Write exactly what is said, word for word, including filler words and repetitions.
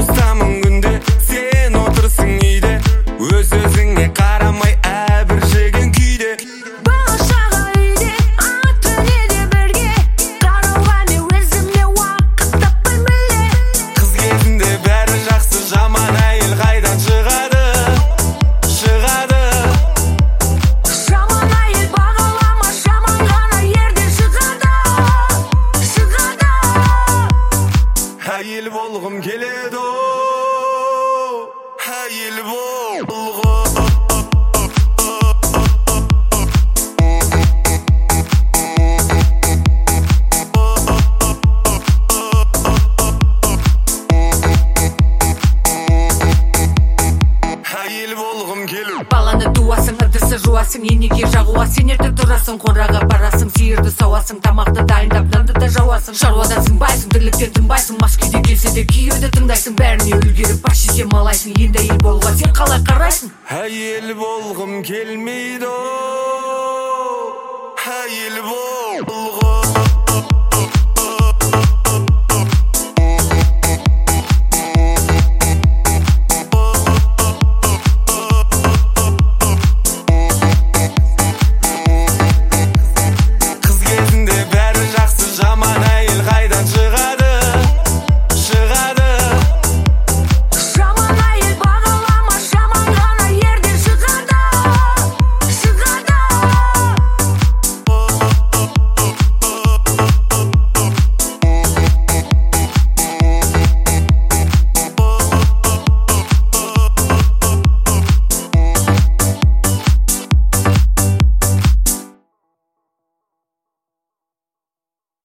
ұрысамын күнде, сен отырсың үйде, өз өзіңе қарамай әбір жеген күйде. Бала-шаға үйде, ат-өнеде бірге, қарауға мен өзіме уақыт таппаймын мүлде. Қыз кезінде бәрі жақсы, жаман әйел қайдан шығады, шығады. Жаман әйел бағалама, жаман ғана ерден шығады, шығады. Әйел болғым келеді, әйел болғым. Әйел болғым келу. Баланы туасың, ыдысы жуасың, енеге жағуа. Сен ерте тұрасың, қораға барасың, сиырды сауасың, тамақты дайындап, нанды да жауасың. Шаруадан сынбайсың, тірліктен тынбайсың, мас күйде келсе де күйеуді тыңдайсың. Бәріне үлгеріп баш исе малайсың, енді әйел болуға сен қалай қарайсың? Әйел болғым келмейді, әйел болғым.